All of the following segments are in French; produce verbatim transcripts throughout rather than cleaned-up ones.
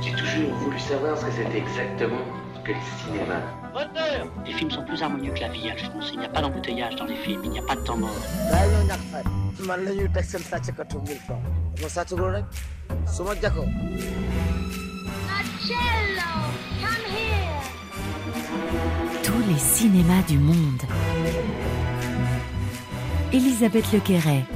J'ai toujours voulu savoir ce que c'était exactement que le cinéma. Moteur ! Les films sont plus harmonieux que la vie, Alphonse. Il n'y a pas d'embouteillage dans les films, il n'y a pas de temps mort. Tous les cinémas du monde. Elisabeth Lequéret.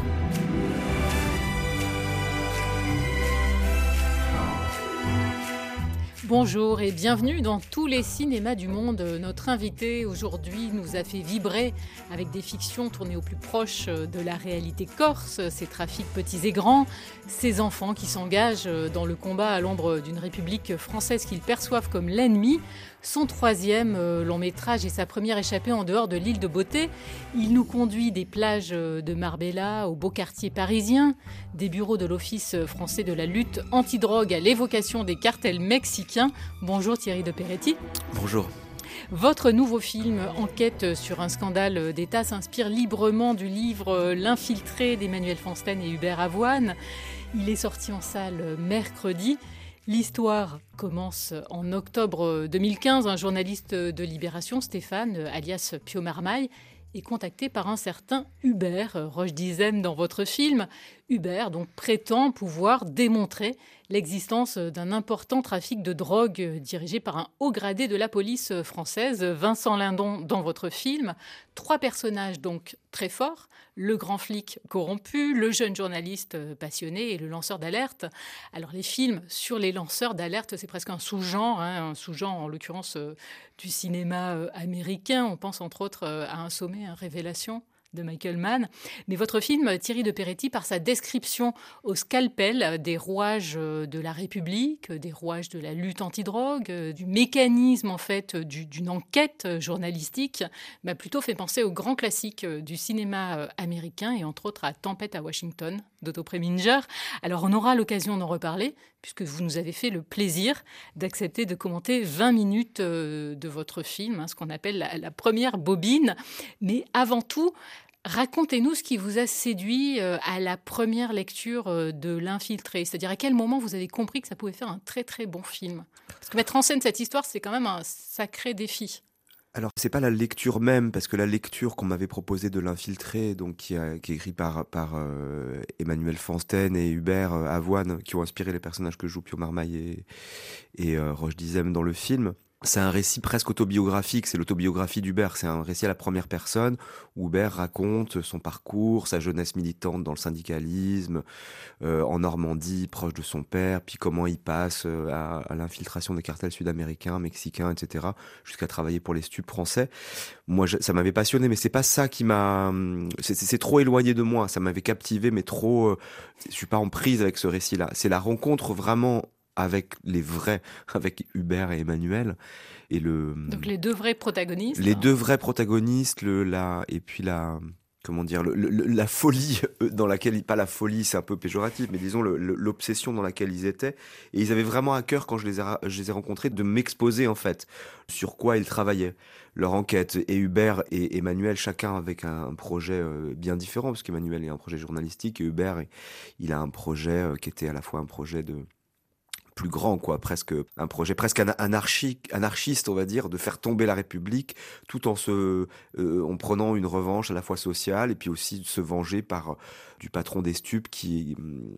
Bonjour et bienvenue dans tous les cinémas du monde. Notre invité aujourd'hui nous a fait vibrer avec des fictions tournées au plus proche de la réalité corse, ces trafics petits et grands, ces enfants qui s'engagent dans le combat à l'ombre d'une République française qu'ils perçoivent comme l'ennemi. Son troisième long métrage et sa première échappée en dehors de l'île de Beauté. Il nous conduit des plages de Marbella aux beaux quartiers parisiens, des bureaux de l'Office français de la lutte antidrogue à l'évocation des cartels mexicains. Bonjour Thierry de Peretti. Bonjour. Votre nouveau film, Enquête sur un scandale d'État, s'inspire librement du livre L'infiltré d'Emmanuel Fansten et Hubert Avoine. Il est sorti en salle mercredi. L'histoire commence en octobre deux mille quinze. Un journaliste de Libération, Stéphane, alias Pio Marmaille, est contacté par un certain Hubert Rochedizem dans votre film. Hubert donc prétend pouvoir démontrer l'existence d'un important trafic de drogue dirigé par un haut gradé de la police française, Vincent Lindon, dans votre film. Trois personnages donc très forts, le grand flic corrompu, le jeune journaliste passionné et le lanceur d'alerte. Alors les films sur les lanceurs d'alerte, c'est presque un sous-genre, hein, un sous-genre en l'occurrence euh, du cinéma euh, américain. On pense entre autres euh, à Un sommet, un Révélation de Michael Mann. Mais votre film, Thierry de Peretti, par sa description au scalpel des rouages de la République, des rouages de la lutte antidrogue, du mécanisme en fait du, d'une enquête journalistique, m'a plutôt fait penser aux grands classiques du cinéma américain et entre autres à Tempête à Washington d'Otto Preminger. Alors on aura l'occasion d'en reparler puisque vous nous avez fait le plaisir d'accepter de commenter vingt minutes de votre film, hein, ce qu'on appelle la, la première bobine. Mais avant tout, racontez-nous ce qui vous a séduit à la première lecture de L'Infiltré. C'est-à-dire à quel moment vous avez compris que ça pouvait faire un très très bon film. Parce que mettre en scène cette histoire, c'est quand même un sacré défi. Alors, c'est pas la lecture même, parce que la lecture qu'on m'avait proposée de L'Infiltré, donc qui, a, qui est écrit par, par euh, Emmanuel Fansten et Hubert euh, Avoine, qui ont inspiré les personnages que joue Pio Marmaille et, et euh, Rochedizem dans le film. C'est un récit presque autobiographique, c'est l'autobiographie d'Hubert, c'est un récit à la première personne où Hubert raconte son parcours, sa jeunesse militante dans le syndicalisme, euh, en Normandie, proche de son père, puis comment il passe euh, à, à l'infiltration des cartels sud-américains, mexicains, et cetera, jusqu'à travailler pour les stupes français. Moi, je, ça m'avait passionné, mais c'est pas ça qui m'a... C'est, c'est, c'est trop éloigné de moi, ça m'avait captivé, mais trop... Euh, je suis pas en prise avec ce récit-là. C'est la rencontre vraiment avec les vrais, avec Hubert et Emmanuel. Et le, Donc les deux vrais protagonistes. Les deux vrais protagonistes, le, la, et puis la, comment dire, le, le, la folie dans laquelle, pas la folie, c'est un peu péjoratif, mais disons le, le, l'obsession dans laquelle ils étaient. Et ils avaient vraiment à cœur, quand je les ai, je les ai rencontrés, de m'exposer en fait, sur quoi ils travaillaient, leur enquête. Et Hubert et Emmanuel, chacun avec un projet bien différent, parce qu'Emmanuel est un projet journalistique, et Hubert, il a un projet qui était à la fois un projet de... plus grand, quoi, presque un projet presque anarchique, anarchiste, on va dire, de faire tomber la République, tout en se, euh, en prenant une revanche à la fois sociale et puis aussi de se venger par du patron des stupes qui,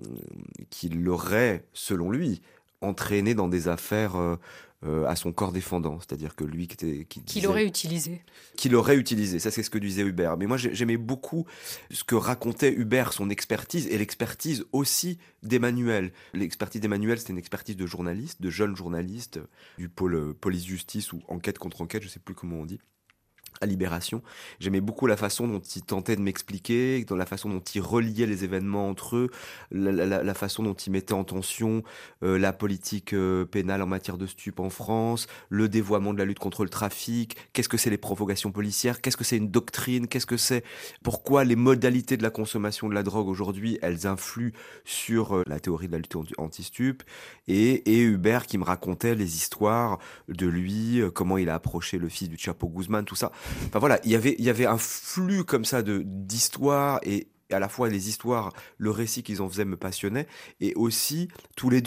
qui l'aurait, selon lui, entraîné dans des affaires euh, euh, à son corps défendant, c'est-à-dire que lui qui était qui qu'il aurait utilisé, qu'il aurait utilisé, ça c'est ce que disait Hubert. Mais moi j'aimais beaucoup ce que racontait Hubert, son expertise et l'expertise aussi d'Emmanuel. L'expertise d'Emmanuel, c'était une expertise de journaliste, de jeune journaliste du pôle police-justice ou enquête contre enquête, je sais plus comment on dit, à Libération. J'aimais beaucoup la façon dont il tentait de m'expliquer, dans la façon dont il reliait les événements entre eux, la, la, la façon dont il mettait en tension euh, la politique euh, pénale en matière de stupes en France, le dévoiement de la lutte contre le trafic, qu'est-ce que c'est les provocations policières, qu'est-ce que c'est une doctrine, qu'est-ce que c'est, pourquoi les modalités de la consommation de la drogue aujourd'hui, elles influent sur euh, la théorie de la lutte anti-stupes, et, et Hubert qui me racontait les histoires de lui, euh, comment il a approché le fils du Chapo Guzman, tout ça. Enfin voilà, il y avait il y avait un flux comme ça de d'histoires et à la fois les histoires, le récit qu'ils en faisaient me passionnait et aussi tous les deux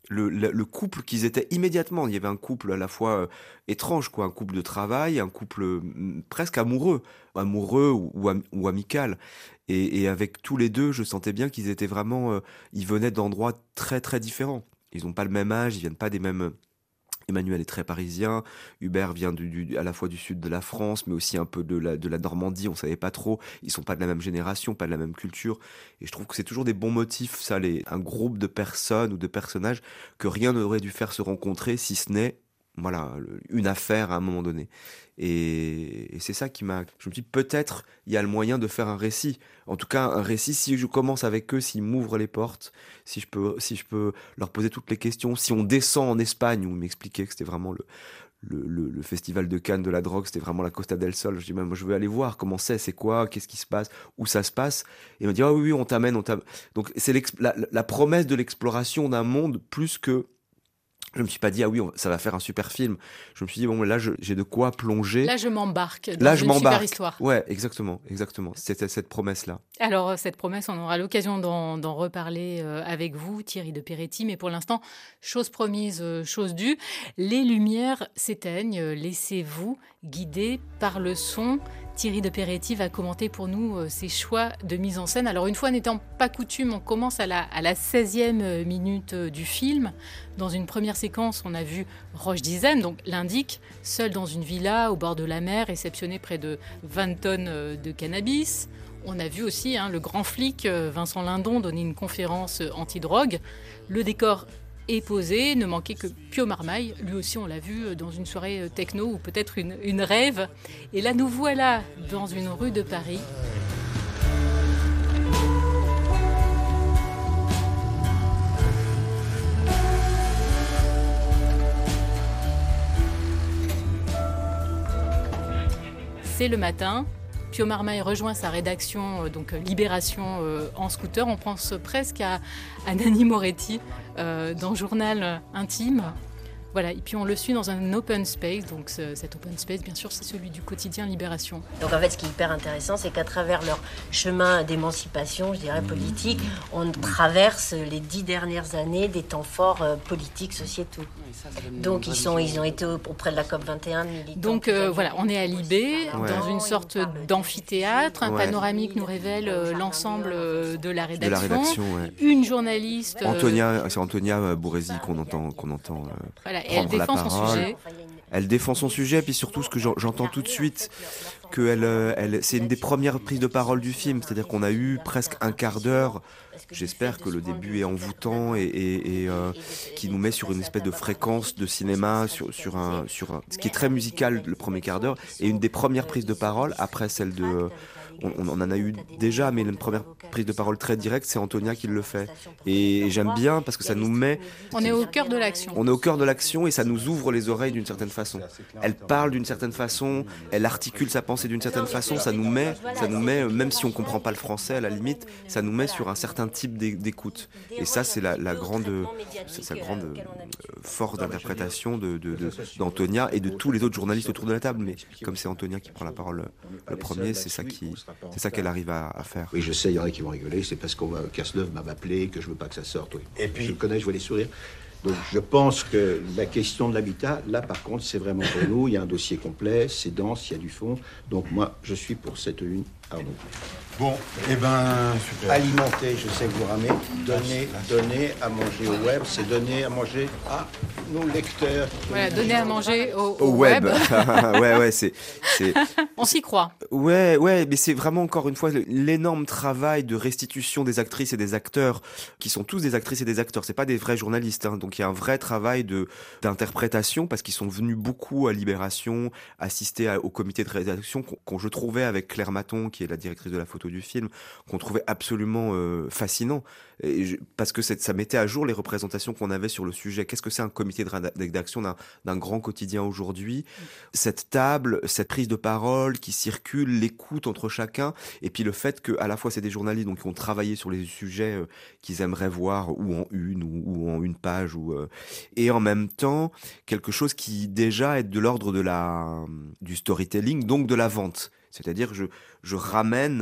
Le, le, le couple qu'ils étaient immédiatement. Il y avait un couple à la fois euh, étrange, quoi, un couple de travail, un couple euh, presque amoureux, amoureux ou, ou, am, ou amical. Et, et avec tous les deux, je sentais bien qu'ils étaient vraiment, euh, ils venaient d'endroits très très différents. Ils n'ont pas le même âge, ils viennent pas des mêmes. Emmanuel est très parisien, Hubert vient du, du, à la fois du sud de la France, mais aussi un peu de la, de la Normandie, on savait pas trop. Ils sont pas de la même génération, pas de la même culture. Et je trouve que c'est toujours des bons motifs, ça, les, un groupe de personnes ou de personnages que rien n'aurait dû faire se rencontrer, si ce n'est, voilà, une affaire à un moment donné. Et, et c'est ça qui m'a... Je me dis, peut-être, il y a le moyen de faire un récit. En tout cas, un récit, si je commence avec eux, s'ils m'ouvrent les portes, si je peux, si je peux leur poser toutes les questions, si on descend en Espagne, où ils m'expliquaient que c'était vraiment le, le, le, le festival de Cannes de la drogue, c'était vraiment la Costa del Sol. Je dis, moi, je veux aller voir comment c'est, c'est quoi, qu'est-ce qui se passe, où ça se passe. Et ils me disent, ah oui, oui, on t'amène, on t'amène. Donc, c'est la, la promesse de l'exploration d'un monde plus que... Je me suis pas dit, ah oui, on, ça va faire un super film. Je me suis dit, bon, là, je, j'ai de quoi plonger. Là, je m'embarque dans là, une je m'embarque. super histoire. Ouais, exactement, exactement. C'était cette promesse-là. Alors, cette promesse, on aura l'occasion d'en, d'en reparler euh, avec vous, Thierry de Peretti. Mais pour l'instant, chose promise, euh, chose due. Les lumières s'éteignent. Laissez-vous guider par le son. Thierry de Peretti va commenter pour nous euh, ses choix de mise en scène. Alors, une fois n'étant pas coutume, on commence à la, à la seizième minute euh, du film. Dans une première séquence, on a vu Roche Dizem, donc l'indique, seul dans une villa au bord de la mer, réceptionné près de vingt tonnes euh, de cannabis. On a vu aussi hein, le grand flic euh, Vincent Lindon donner une conférence euh, anti-drogue. Le décor est posé, ne manquait que Pio Marmaille. Lui aussi, on l'a vu dans une soirée techno ou peut-être une, une rêve. Et là, nous voilà dans une rue de Paris. C'est le matin. Pio Marmaille rejoint sa rédaction, donc Libération euh, en scooter. On pense presque à, à Nanni Moretti euh, dans Journal intime. Voilà, et puis on le suit dans un open space. Donc ce, cet open space, bien sûr, c'est celui du quotidien Libération. Donc en fait, ce qui est hyper intéressant, c'est qu'à travers leur chemin d'émancipation, je dirais politique, on traverse les dix dernières années des temps forts euh, politiques, sociétaux. Donc ils, sont, ils ont été auprès de la COP vingt et un. Donc euh, voilà, on est à Libé, ouais. dans une sorte d'amphithéâtre. Un ouais. panoramique nous révèle euh, l'ensemble euh, de la rédaction. De la rédaction, ouais. Une journaliste... Euh... Antonia, c'est Antonia Bourrezi qu'on entend, qu'on entend euh, voilà, et elle défend son sujet. Elle défend son sujet, puis surtout ce que j'entends tout de suite, que elle, elle, c'est une des premières prises de parole du film, c'est-à-dire qu'on a eu presque un quart d'heure. J'espère que le début est envoûtant et, et, et euh, qui nous met sur une espèce de fréquence de cinéma, sur, sur, un, sur un, ce qui est très musical le premier quart d'heure, et une des premières prises de parole, après celle de... On, on en a eu déjà, mais une première prise de parole très directe, c'est Antonia qui le fait. Et j'aime bien parce que ça nous met... On est au cœur de l'action. On est au cœur de l'action et ça nous ouvre les oreilles d'une certaine façon. Elle parle d'une certaine façon, elle articule sa pensée d'une certaine façon, ça nous met, ça nous met, même si on comprend pas le français à la limite, ça nous met sur un certain type d'écoute. Et ça, c'est la, la grande, c'est sa grande euh, force d'interprétation de, de, de, d'Antonia et de tous les autres journalistes autour de la table. Mais comme c'est Antonia qui prend la parole le premier, c'est ça qui... C'est ça qu'elle arrive à, à faire. Oui, je sais, il y en a qui vont rigoler. C'est parce qu'on va Cazeneuve m'a appelé que je veux pas que ça sorte. Oui. Et puis, je le connais, je vois les sourires. Donc, je pense que la question de l'habitat, là, par contre, c'est vraiment pour nous. Il y a un dossier complet, c'est dense, il y a du fond. Donc, moi, je suis pour cette une. Pardon. Bon, eh ben, super. Alimenter, je sais que vous ramez. Donner, donner à manger au web, c'est donner à manger à nos lecteurs. Voilà, donner à manger au, au, au web. web. ouais, ouais, c'est, c'est. On s'y croit. Ouais, ouais, mais c'est vraiment encore une fois l'énorme travail de restitution des actrices et des acteurs qui sont tous des actrices et des acteurs. C'est pas des vrais journalistes, hein. Donc il y a un vrai travail de d'interprétation parce qu'ils sont venus beaucoup à Libération, assister à, au comité de rédaction qu'on, qu'on je trouvais avec Claire Maton, qui est la directrice de la photo du film, qu'on trouvait absolument euh, fascinant. Et je, parce que ça mettait à jour les représentations qu'on avait sur le sujet. Qu'est-ce que c'est un comité de rédaction d'un, d'un grand quotidien aujourd'hui ? Cette table, cette prise de parole qui circule, l'écoute entre chacun, et puis le fait que à la fois c'est des journalistes donc qui ont travaillé sur les sujets euh, qu'ils aimeraient voir ou en une ou, ou en une page ou euh, et en même temps quelque chose qui déjà est de l'ordre de la du storytelling, donc de la vente. C'est-à-dire je je ramène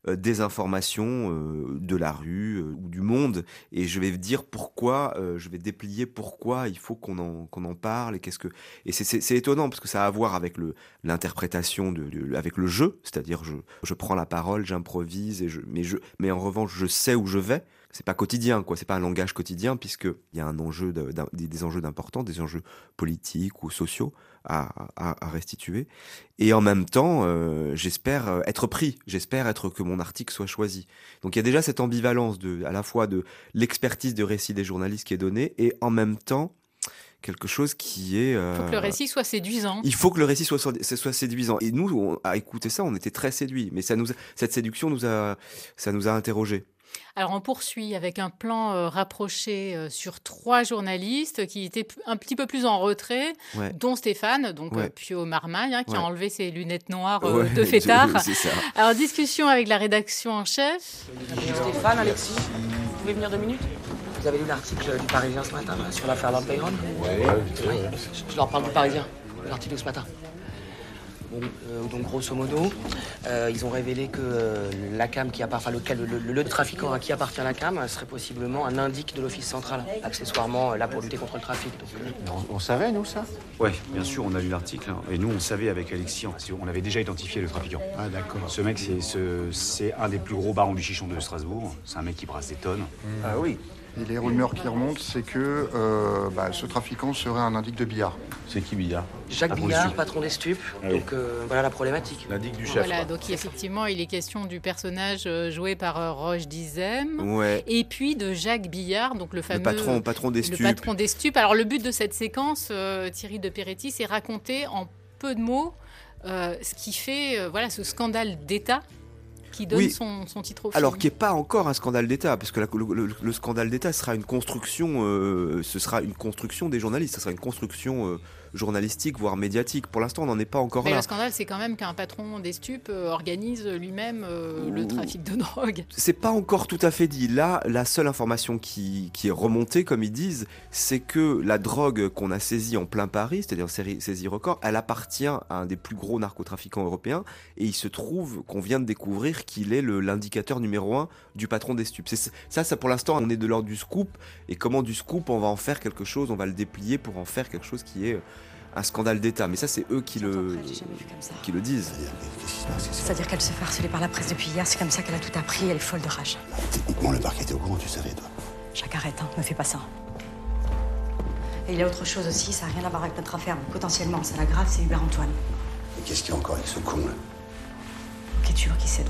euh, des informations euh, de la rue euh, ou du monde, et je vais dire pourquoi, euh, je vais déplier pourquoi il faut qu'on en, qu'on en parle, et qu'est-ce que... Et c'est, c'est, c'est étonnant, parce que ça a à voir avec le, l'interprétation, de, de, avec le jeu, c'est-à-dire je, je prends la parole, j'improvise, et je, mais, je, mais en revanche, je sais où je vais. C'est pas quotidien, quoi. C'est pas un langage quotidien, puisqu'il y a un enjeu de, d'un, des enjeux d'importance, des enjeux politiques ou sociaux à, à, à restituer. Et en même temps, euh, j'espère être pris. J'espère être que mon article soit choisi. Donc il y a déjà cette ambivalence de, à la fois de l'expertise de récit des journalistes qui est donnée, et en même temps quelque chose qui est... Euh, il faut que le récit soit séduisant. Il faut que le récit soit, soit, soit séduisant. Et nous, on, à écouter ça, on était très séduits. Mais ça nous, cette séduction nous a, ça nous a interrogés. Alors on poursuit avec un plan euh, rapproché euh, sur trois journalistes qui étaient p- un petit peu plus en retrait, ouais. dont Stéphane, donc ouais. euh, Pio Marmaille, hein, qui ouais. a enlevé ses lunettes noires euh, ouais. de fêtard. C'est ça. Alors discussion avec la rédaction en chef. Stéphane, Alexis, vous pouvez venir deux minutes ? Vous avez lu l'article du Parisien ce matin là, sur l'affaire Lord Byron ? Oui, ouais, ouais. Je leur parle du Parisien, l'article de ce matin. Bon, euh, donc grosso modo, euh, ils ont révélé que euh, la C A M, qui appartient, enfin, le, le, le, le trafiquant à qui appartient la C A M, serait possiblement un indique de l'Office central, accessoirement là pour lutter contre le trafic. Donc, on, on savait, nous, ça ? Oui, bien sûr, on a lu l'article. Hein, et nous, on savait avec Alexis, on avait déjà identifié le trafiquant. Ah, d'accord. Ce mec, c'est, ce, c'est un des plus gros barons du chichon de Strasbourg. C'est un mec qui brasse des tonnes. Mmh. Ah oui. Et les rumeurs qui remontent, c'est que euh, bah, ce trafiquant serait un indique de Billard. C'est qui Billard ? Jacques Billard, patron des stupes. Ah oui. Donc euh, voilà la problématique. L'indique du chef. Voilà, quoi. Donc effectivement, il est question du personnage joué par euh, Roche Dizem. Ouais. Et puis de Jacques Billard, donc le fameux... Le patron, patron des stupes. Le patron des stupes. Alors le but de cette séquence, euh, Thierry de Peretti, c'est raconter en peu de mots euh, ce qui fait euh, voilà, ce scandale d'État qui donne oui. son, son titre au film. Alors qui n'est pas encore un scandale d'État, parce que la, le, le, le scandale d'État sera une construction, euh, ce sera une construction des journalistes, ce sera une construction euh, journalistique, voire médiatique. Pour l'instant, on n'en est pas encore Mais là. Le scandale, c'est quand même qu'un patron des stupes euh, organise lui-même euh, le trafic de drogue. C'est pas encore tout à fait dit. Là, la seule information qui, qui est remontée, comme ils disent, c'est que la drogue qu'on a saisie en plein Paris, c'est-à-dire saisie record, elle appartient à un des plus gros narcotrafiquants européens, et il se trouve qu'on vient de découvrir qu'il est le, l'indicateur numéro un du patron des stupes. C'est, ça, ça, pour l'instant, on est de l'ordre du scoop, et comment du scoop, on va en faire quelque chose, on va le déplier pour en faire quelque chose qui est un scandale d'État. Mais ça, c'est eux qui, le, qui le disent. C'est-à-dire qu'elle se fait harceler par la presse depuis hier, c'est comme ça qu'elle a tout appris, elle est folle de rage. Techniquement, le parquet était au courant, tu savais, toi. Jacques, arrête, hein, me fais pas ça. Et il y a autre chose aussi, ça n'a rien à voir avec notre affaire, mais potentiellement, ça la grave, c'est Hubert Antoine. Et qu'est-ce qu'il y a encore avec ce con, là ? Ok, tu vois qui c'est donc.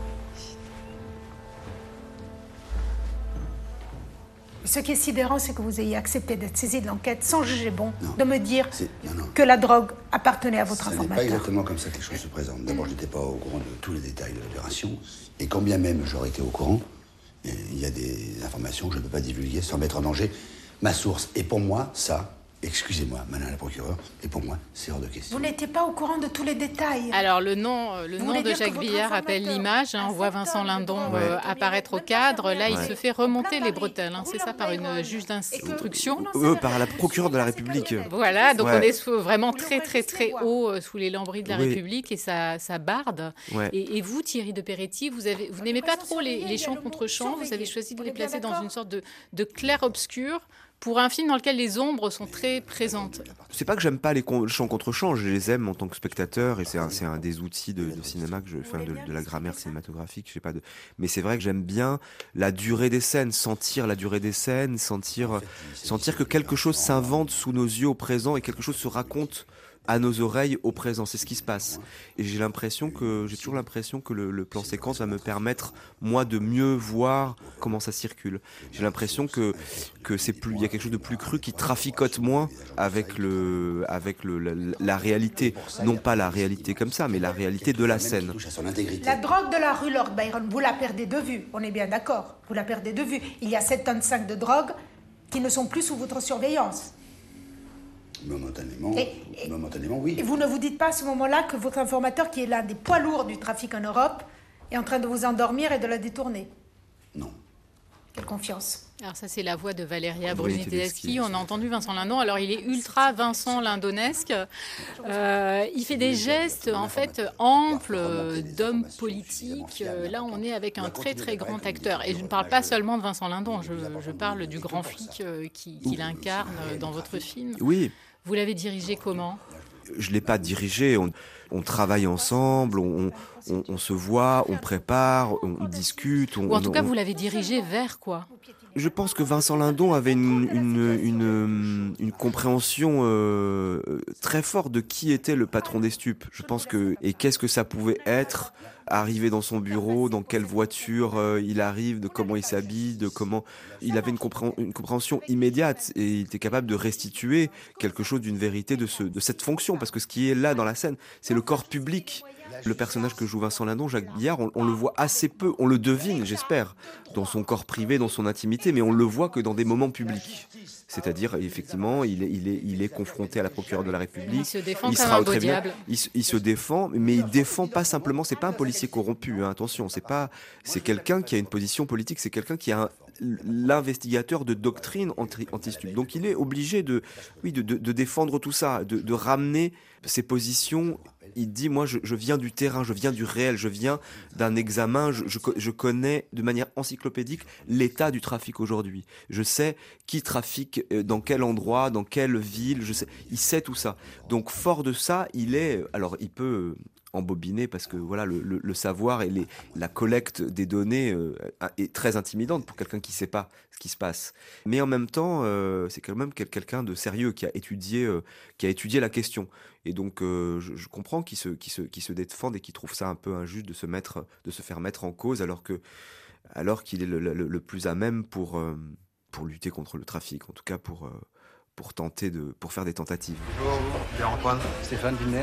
Ce qui est sidérant, c'est que vous ayez accepté d'être saisi de l'enquête sans juger bon, non. de me dire non, non. que la drogue appartenait à votre ça informateur. Ce n'est pas exactement comme ça que les choses se présentent. D'abord, je n'étais pas au courant de tous les détails de l'opération. Et quand bien même j'aurais été au courant, il y a des informations que je ne peux pas divulguer sans mettre en danger ma source. Et pour moi, ça... Excusez-moi, madame la procureure, et pour moi, c'est hors de question. Vous n'étiez pas au courant de tous les détails. Alors, le nom, le nom de Jacques Billard appelle l'image. Hein, on voit Vincent Lindon ouais. euh, apparaître au cadre. Là, ouais. il se fait remonter les bretelles. Hein, c'est ça, par une juge d'instruction. Euh, par la procureure de la République. Voilà, donc ouais. on est sous, vraiment très, très, très haut euh, sous les lambris de la oui. République et ça, ça barde. Ouais. Et, et vous, Thierry de Peretti, vous, avez, vous n'aimez pas trop les, les chants contre chants. Vous avez choisi de les placer dans une sorte de, de clair-obscur pour un film dans lequel les ombres sont très présentes. C'est pas que j'aime pas les con- chants contre chants, je les aime en tant que spectateur et c'est un, c'est un des outils de, de cinéma que je, enfin de, de la grammaire cinématographique, je sais pas de. Mais c'est vrai que j'aime bien la durée des scènes, sentir la durée des scènes, sentir, sentir que quelque chose s'invente sous nos yeux au présent et quelque chose se raconte à nos oreilles au présent, c'est ce qui se passe. Et j'ai l'impression que, j'ai toujours l'impression que le, le plan séquence va me permettre, moi, de mieux voir comment ça circule. J'ai l'impression que, que c'est plus, il y a quelque chose de plus cru qui traficote moins avec le, avec le, la, la réalité. Non pas la réalité comme ça, mais la réalité de la scène. La drogue de la rue Lord Byron, vous la perdez de vue, on est bien d'accord, vous la perdez de vue. Il y a sept tonnes cinq de drogue qui ne sont plus sous votre surveillance. Momentanément, et, et, momentanément, oui. Et vous ne vous dites pas à ce moment-là que votre informateur, qui est l'un des poids lourds du trafic en Europe, est en train de vous endormir et de la détourner? Non. Quelle confiance. Alors ça, c'est la voix de Valeria Bruni Bruni-Tedeschi. On a entendu Vincent Lindon. Alors, il est ultra Vincent Lindonesque. Euh, il fait des gestes, en fait, amples d'homme politique. Là, on est avec un très, très grand acteur. Et je ne parle pas seulement de Vincent Lindon. Je, je parle du grand flic qui, qui l'incarne dans votre film. Oui. Vous l'avez dirigé comment ? Je ne l'ai pas dirigé. On, on travaille ensemble, on, on, on se voit, on prépare, on discute. On, Ou en tout cas, on... vous l'avez dirigé vers quoi ? Je pense que Vincent Lindon avait une, une, une, une compréhension euh, très forte de qui était le patron des stupes. Je pense que, et qu'est-ce que ça pouvait être, arriver dans son bureau, dans quelle voiture euh, il arrive, de comment il s'habille, de comment... Il avait une, compré- une compréhension immédiate et il était capable de restituer quelque chose d'une vérité de, ce, de cette fonction. Parce que ce qui est là dans la scène, c'est le corps public. Le personnage que joue Vincent Lindon, Jacques Billard, on, on le voit assez peu, on le devine, j'espère, dans son corps privé, dans son intimité, mais on le voit que dans des moments publics. C'est-à-dire, effectivement, il est, il est, il est confronté à la procureure de la République. Il se défend il comme sera un au beau tribunal. diable. Il, il se défend, mais il défend pas simplement. C'est pas un policier corrompu, hein, attention. C'est pas. C'est quelqu'un qui a une position politique. C'est quelqu'un qui a un, l'investigateur de doctrine anti, anti-stup. Donc, il est obligé de, oui, de, de, de défendre tout ça, de, de ramener ses positions. Il dit, moi, je, je viens du terrain, je viens du réel, je viens d'un examen, je, je, je connais de manière encyclopédique l'état du trafic aujourd'hui. Je sais qui trafique dans quel endroit, dans quelle ville, je sais, il sait tout ça. Donc, fort de ça, il est... Alors, il peut... embobiner parce que voilà le, le, le savoir et les, la collecte des données euh, est très intimidante pour quelqu'un qui ne sait pas ce qui se passe. Mais en même temps, euh, c'est quand même quelqu'un de sérieux qui a étudié, euh, qui a étudié la question. Et donc, euh, je, je comprends qu'il se, qu'il se, qu'il se défende et qu'il trouve ça un peu injuste de se mettre, de se faire mettre en cause alors que, alors qu'il est le, le, le plus à même pour, euh, pour lutter contre le trafic, en tout cas pour, euh, pour tenter de, pour faire des tentatives. Bonjour, Pierre-Antoine. Stéphane Wiener.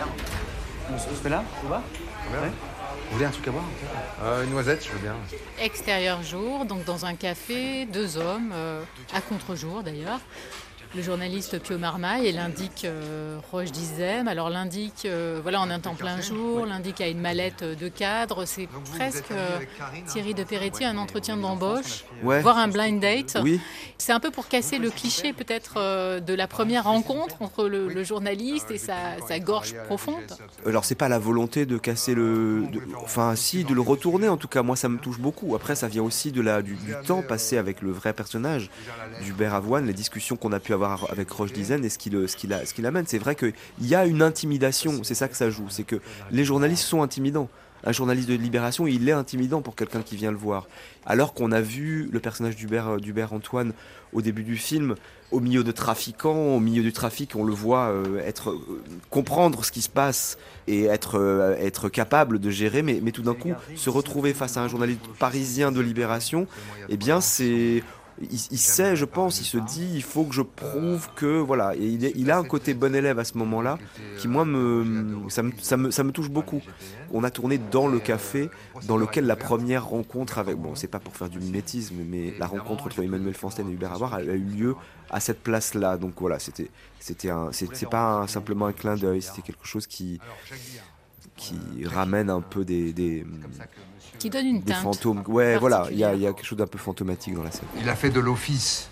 On se fait là, ça va? Ouais. Vous voulez un truc à boire? euh, Une noisette, je veux bien. Extérieur jour, donc dans un café, deux hommes, euh, à contre-jour d'ailleurs. Le journaliste Pio Marmaille et l'indique euh, Roche Dizem. Alors l'indique, euh, voilà, on est en temps plein jour, l'indique a une mallette de cadre. C'est presque euh, Thierry de Peretti, un entretien d'embauche, ouais. voire un blind date. Oui. C'est un peu pour casser le cliché peut-être euh, de la première rencontre entre le, le journaliste et sa, sa gorge profonde. Alors c'est pas la volonté de casser le... De, enfin si, de le retourner en tout cas, moi ça me touche beaucoup. Après ça vient aussi de la, du, du temps passé avec le vrai personnage d'Hubert Avoine, les discussions qu'on a pu avoir avec Roche Dizem et ce qui, le, ce, qui la, ce qui l'amène. C'est vrai qu'il y a une intimidation, c'est ça que ça joue, c'est que les journalistes sont intimidants. Un journaliste de Libération, il est intimidant pour quelqu'un qui vient le voir. Alors qu'on a vu le personnage d'Hubert, d'Hubert Antoine au début du film, au milieu de trafiquants, au milieu du trafic, on le voit euh, être, euh, comprendre ce qui se passe et être, euh, être capable de gérer, mais, mais tout d'un coup, se retrouver face à un journaliste parisien de Libération, eh bien c'est... Il, il sait, je pense, il se dit, il faut que je prouve que, voilà, et il, est, il a un côté bon élève à ce moment-là, qui moi, me, ça, me, ça, me, ça me touche beaucoup. On a tourné dans le café, dans lequel la première rencontre avec, bon, c'est pas pour faire du mimétisme, mais la rencontre entre Emmanuel Fansten et Hubert Avoine a, a eu lieu à cette place-là. Donc voilà, c'était, c'était un, c'est, c'est pas un, simplement un clin d'œil, c'était quelque chose qui, qui ramène un peu des, des qui donne une des teinte fantômes. Ouais, voilà, il y a, y a quelque chose d'un peu fantomatique dans la scène. Il a fait de l'office,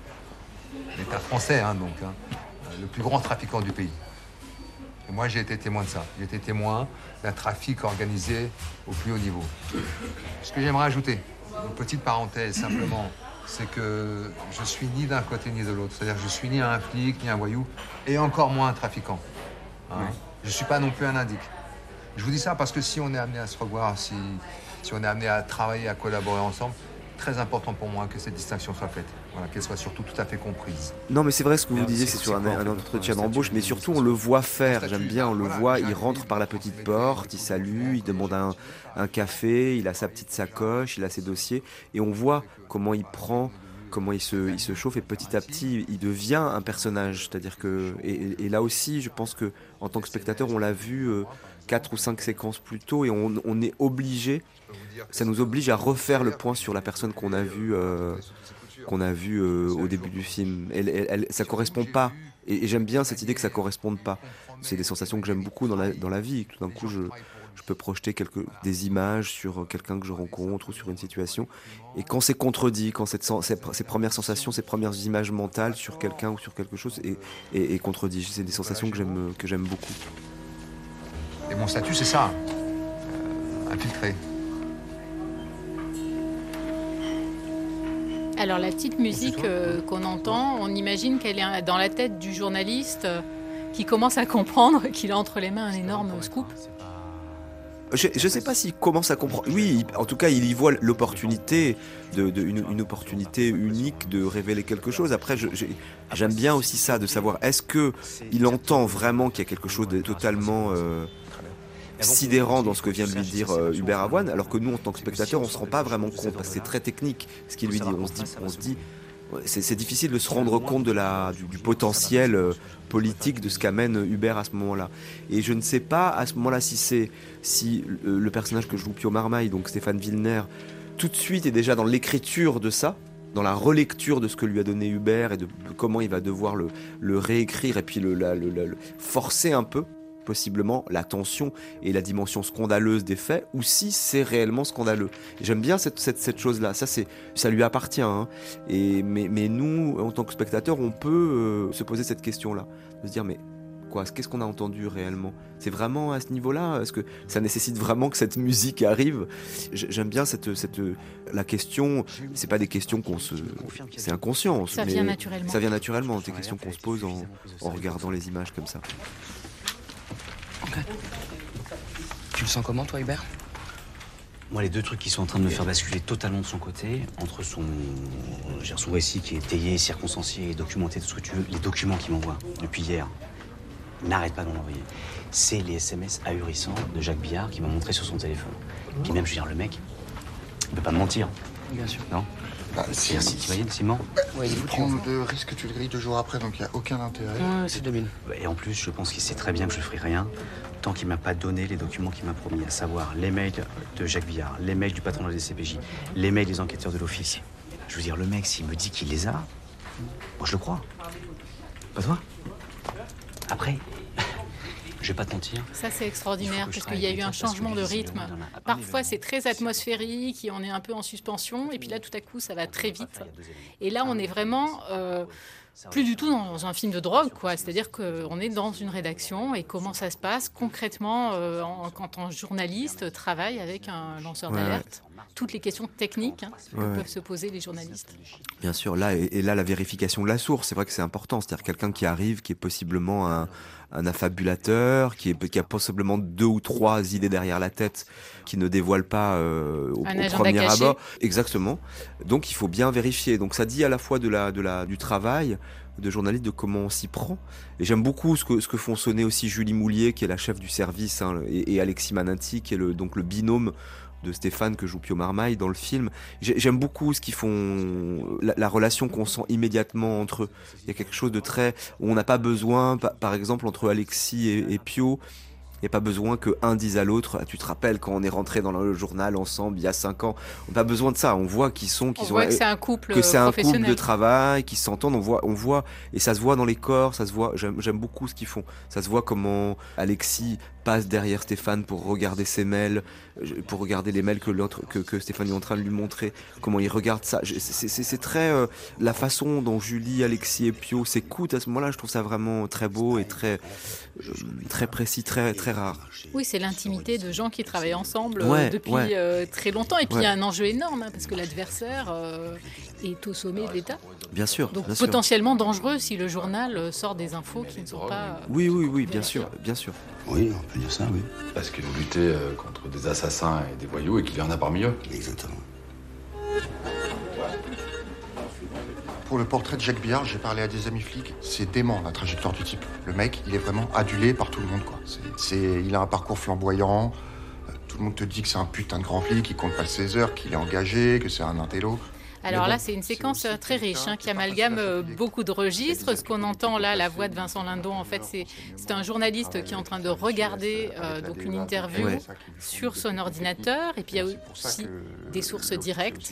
l'État français, hein, donc, hein, le plus grand trafiquant du pays. Et moi, j'ai été témoin de ça. J'ai été témoin d'un trafic organisé au plus haut niveau. Ce que j'aimerais ajouter, une petite parenthèse simplement, c'est que je suis ni d'un côté ni de l'autre. C'est-à-dire que je suis ni un flic, ni un voyou, et encore moins un trafiquant. Hein. Oui. Je ne suis pas non plus un indique. Je vous dis ça parce que si on est amené à se revoir, si, si on est amené à travailler, à collaborer ensemble, très important pour moi que cette distinction soit faite, voilà, qu'elle soit surtout tout à fait comprise. Non, mais c'est vrai ce que vous disiez, c'est sur un, un entretien d'embauche, mais surtout on le voit faire, j'aime bien, on le voit, il rentre par la petite porte, il salue, il demande un, un café, il a sa petite sacoche, il a ses dossiers, et on voit comment il prend, comment il se, il se chauffe, et petit à petit, il devient un personnage, c'est-à-dire que, et, et là aussi, je pense que en tant que spectateur, on l'a vu euh, quatre ou cinq séquences plus tôt, et on, on est obligé, ça nous oblige à refaire le point sur la personne qu'on a vue euh, qu'on a vu euh, au début du film. Elle, elle, elle, ça correspond pas Et, et j'aime bien cette idée que ça corresponde pas. C'est des sensations que j'aime beaucoup dans la, dans la vie. Tout d'un coup, je, je peux projeter quelques, des images sur quelqu'un que je rencontre ou sur une situation. Et quand c'est contredit, quand cette, ces, ces premières sensations, ces premières images mentales sur quelqu'un ou sur quelque chose est, est, est contredit, c'est des sensations que j'aime, que j'aime beaucoup. Et mon statut, c'est ça, euh, infiltré. Alors la petite musique euh, qu'on entend, on imagine qu'elle est dans la tête du journaliste euh, qui commence à comprendre qu'il a entre les mains un énorme scoop. Je ne sais pas s'il commence à comprendre. Oui, en tout cas, il y voit l'opportunité, de, de, une, une opportunité unique de révéler quelque chose. Après, je, j'aime bien aussi ça, de savoir est-ce qu'il entend vraiment qu'il y a quelque chose de totalement euh, sidérant dans ce que vient de lui dire euh, Hubert Avoine, alors que nous, en tant que spectateurs, on ne se rend pas vraiment compte, parce que c'est très technique ce qu'il lui dit. On se dit, on se dit c'est, c'est difficile de se rendre compte de la, du, du potentiel euh, politique de ce qu'amène Hubert à ce moment-là. Et je ne sais pas à ce moment-là si c'est si le, le personnage que joue Pio Marmaille, donc Stéphane Wilner, tout de suite est déjà dans l'écriture de ça, dans la relecture de ce que lui a donné Hubert et de, de comment il va devoir le, le réécrire et puis le, la, le, la, le forcer un peu, possiblement, la tension et la dimension scandaleuse des faits, ou si c'est réellement scandaleux. Et j'aime bien cette, cette, cette chose-là, ça, c'est, ça lui appartient. Hein. Et, mais, mais nous, en tant que spectateurs, on peut euh, se poser cette question-là, de se dire, mais quoi, qu'est-ce qu'on a entendu réellement ? C'est vraiment à ce niveau-là ? Est-ce que ça nécessite vraiment que cette musique arrive ? J'aime bien cette, cette, la question, c'est pas des questions qu'on se... C'est inconscient. Ça mais vient naturellement. Ça vient naturellement, des questions qu'on se pose en, en regardant les images comme ça. Okay. Tu le sens comment, toi, Hubert ? Moi, les deux trucs qui sont en train de me faire basculer totalement de son côté, entre son, son récit qui est étayé, circonstancié et documenté, tout ce que tu veux, les documents qu'il m'envoie depuis hier, n'arrête pas d'en envoyer. C'est les S M S ahurissants de Jacques Billard qui m'a montré sur son téléphone. Puis même, je veux dire, le mec, il peut pas me mentir. Bien sûr. Non ? Bah, si, si tu imagines, Simon. Bah, ouais, il prend de risques, tu le grilles deux jours après, donc il n'y a aucun intérêt. Ouais, c'est débile. Et en plus, je pense qu'il sait très bien que je ne ferai rien tant qu'il ne m'a pas donné les documents qu'il m'a promis, à savoir les mails de Jacques Billard, les mails du patron de la D C P J, les mails des enquêteurs de l'office. Je veux dire, le mec, s'il me dit qu'il les a, moi je le crois. Pas toi ? Après, je vais pas te mentir. Ça, c'est extraordinaire, parce qu'il y a eu un changement de rythme. Parfois, c'est très atmosphérique, et on est un peu en suspension, et puis là, tout à coup, ça va très vite. Et là, on est vraiment euh, plus du tout dans un film de drogue, quoi. C'est-à-dire qu'on est dans une rédaction, et comment ça se passe concrètement euh, en, quand un journaliste travaille avec un lanceur ouais, d'alerte. Ouais. Toutes les questions techniques hein, que ouais, peuvent ouais. se poser les journalistes. Bien sûr, là, et, et là, la vérification de la source, c'est vrai que c'est important. C'est-à-dire quelqu'un qui arrive, qui est possiblement un... un affabulateur, qui, est, qui a possiblement deux ou trois idées derrière la tête, qui ne dévoile pas euh, au, au premier caché. abord. Exactement. Donc il faut bien vérifier. Donc ça dit à la fois de la, de la, du travail de journaliste, de comment on s'y prend. Et j'aime beaucoup ce que, ce que font sonner aussi Julie Moulier, qui est la chef du service, hein, et, et Alexis Mananti, qui est le, donc le binôme de Stéphane que joue Pio Marmaille dans le film. J'aime beaucoup ce qu'ils font, la, la relation qu'on sent immédiatement entre eux. Il y a quelque chose de très... où on n'a pas besoin, par exemple, entre Alexis et, et Pio, il n'y a pas besoin qu'un dise à l'autre, tu te rappelles quand on est rentré dans le journal ensemble il y a cinq ans, on n'a pas besoin de ça, on voit qu'ils sont... Qu'ils on voit ont, que c'est un couple que c'est un couple de travail, qu'ils s'entendent, on voit, on voit, et ça se voit dans les corps, ça se voit, j'aime, j'aime beaucoup ce qu'ils font. Ça se voit comment Alexis passe derrière Stéphane pour regarder ses mails, pour regarder les mails que, que, que Stéphane est en train de lui montrer, comment il regarde ça. C'est, c'est, c'est très... Euh, la façon dont Julie, Alexis et Pio s'écoutent à ce moment-là, je trouve ça vraiment très beau et très, euh, très précis, très, très rare. Oui, c'est l'intimité de gens qui travaillent ensemble ouais, euh, depuis ouais. euh, très longtemps. Et puis il ouais. y a un enjeu énorme, hein, parce que l'adversaire euh, est au sommet de l'État. Bien sûr. Donc bien potentiellement sûr. dangereux si le journal sort des infos qui ne sont pas... Euh, oui, oui, oui, bien sûr, bien sûr. Oui, on peut dire ça, oui. Parce que vous luttez euh, contre des assassins et des voyous et qu'il y en a parmi eux. Exactement. Pour le portrait de Jacques Billard, j'ai parlé à des amis flics. C'est dément, la trajectoire du type. Le mec, il est vraiment adulé par tout le monde, quoi. C'est, c'est, il a un parcours flamboyant. Tout le monde te dit que c'est un putain de grand flic, qu'il compte pas ses heures, qu'il est engagé, que c'est un intello. Alors bon, là, c'est une séquence c'est très riche, hein, qui amalgame euh, beaucoup de registres. Ce qu'on entend là, la voix de Vincent Lindon, en fait, c'est, c'est un journaliste qui est en train de regarder euh, donc une interview ouais. sur son ordinateur. Et puis il y a aussi des sources directes.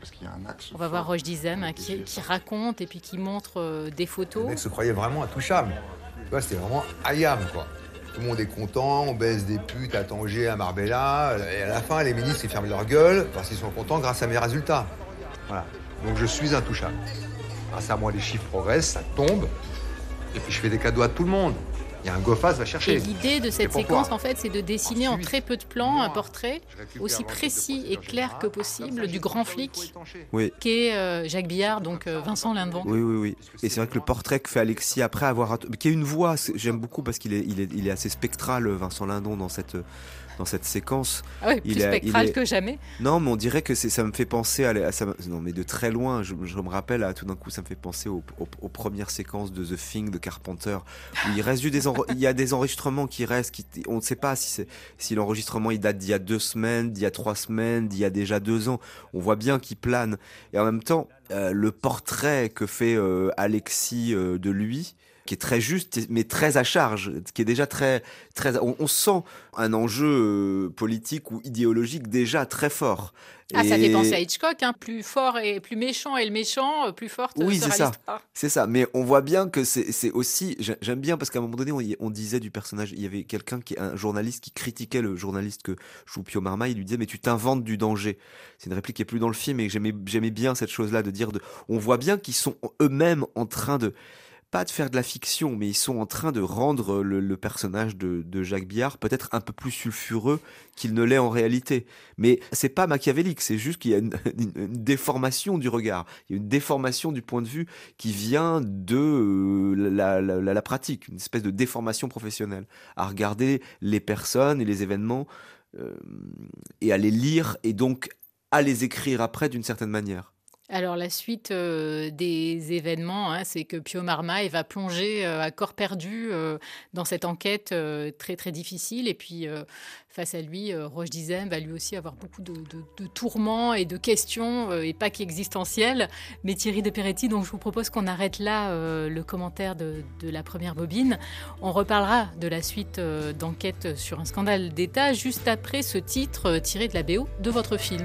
On va voir Roche Dizem hein, qui, qui raconte et puis qui montre euh, des photos. Le mec se croyait vraiment intouchable. Tu vois, c'était vraiment Ayam, quoi. Tout le monde est content, on baisse des putes à Tanger, à Marbella. Et à la fin, les ministres, ils ferment leur gueule parce qu'ils sont contents grâce à mes résultats. Voilà. Donc je suis intouchable. Grâce à moi, les chiffres progressent, ça tombe. Et puis je fais des cadeaux à tout le monde. Il y a un GoFast, va chercher. Et l'idée de cette séquence, en fait, c'est de dessiner Ensuite, en très peu de plans moi, un portrait aussi précis et clair que possible du grand flic oui. qu'est euh, Jacques Billard, donc euh, Vincent Lindon. Oui, oui, oui. Et c'est vrai que le portrait que fait Alexis après avoir... qui a une voix, j'aime beaucoup parce qu'il est, il est, il est assez spectral, Vincent Lindon, dans cette... dans cette séquence. Ah oui, plus il spectral est, il est... que jamais. Non, mais on dirait que c'est, ça me fait penser à, à ça, non, mais de très loin. Je, je me rappelle, à, tout d'un coup, ça me fait penser aux, aux, aux premières séquences de The Thing de Carpenter, où il reste du des enre... il y a des enregistrements qui restent. Qui, on ne sait pas si, c'est, si l'enregistrement il date d'il y a deux semaines, d'il y a trois semaines, d'il y a déjà deux ans. On voit bien qu'il plane. Et en même temps, euh, le portrait que fait euh, Alexis euh, de lui, qui est très juste, mais très à charge, qui est déjà très, très, on, on sent un enjeu euh, politique ou idéologique déjà très fort. Ah, et... ça fait penser à Hitchcock, hein, plus fort et plus méchant, et le méchant, plus forte oui, sera c'est ça. l'histoire. C'est ça, mais on voit bien que c'est, c'est aussi, j'aime bien parce qu'à un moment donné, on, on disait du personnage, il y avait quelqu'un qui, un journaliste qui critiquait le journaliste que joue Pio Marmaille, il lui disait mais tu t'inventes du danger. C'est une réplique qui est plus dans le film et que j'aimais, j'aimais bien cette chose-là de dire, de, on voit bien qu'ils sont eux-mêmes en train de pas de faire de la fiction, mais ils sont en train de rendre le, le personnage de, de Jacques Billard peut-être un peu plus sulfureux qu'il ne l'est en réalité. Mais c'est pas machiavélique, c'est juste qu'il y a une, une, une déformation du regard, il y a une déformation du point de vue qui vient de euh, la, la, la, la pratique, une espèce de déformation professionnelle, à regarder les personnes et les événements euh, et à les lire et donc à les écrire après d'une certaine manière. Alors la suite euh, des événements, hein, c'est que Pio Marmaille va plonger euh, à corps perdu euh, dans cette enquête euh, très très difficile. Et puis euh, face à lui, euh, Roche Dizem va lui aussi avoir beaucoup de, de, de tourments et de questions, euh, et pas qu'existentielles. Mais Thierry de Peretti, donc je vous propose qu'on arrête là euh, le commentaire de, de la première bobine. On reparlera de la suite euh, d'enquête sur un scandale d'État juste après ce titre euh, tiré de la B O de votre film.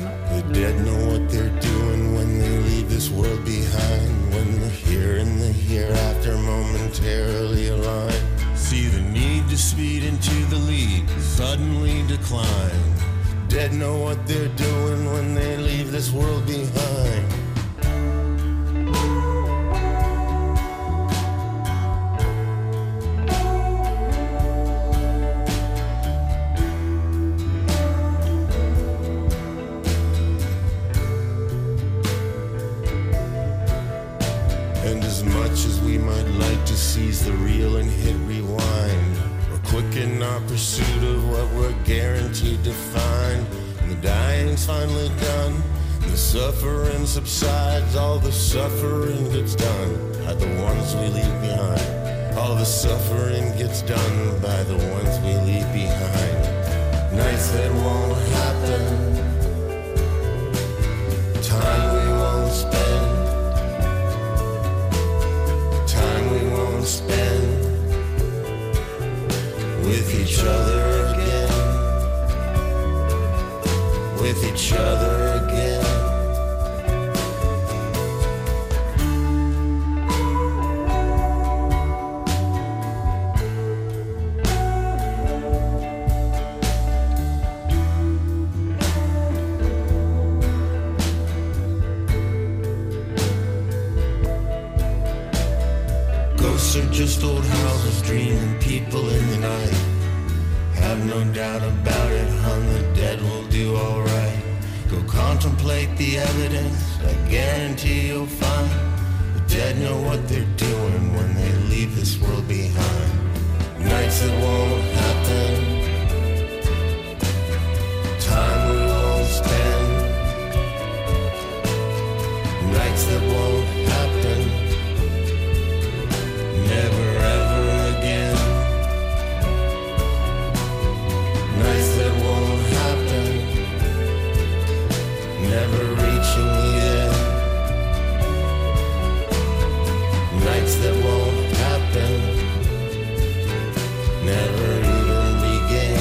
Leave this world behind when the here and the hereafter momentarily align. See the need to speed into the lead suddenly decline. Dead know what they're doing when they leave this world behind. Seize the reel and hit rewind. We're quick in our pursuit of what we're guaranteed to find. And the dying's finally done, and the suffering subsides. All the suffering gets done by the ones we leave behind. All the suffering gets done by the ones we leave behind. Nights that won't happen, time we won't spend. Spend with each other again, with each other again. Are just old houses dreaming people in the night. Have no doubt about it, hon, the dead will do alright. Go contemplate the evidence, I guarantee you'll find. The dead know what they're doing when they leave this world behind. Nights that won't happen, time we won't spend. Nights that won't happen, never ever again. Nights that won't happen, never reaching the end. nights that won't happen, never even begin,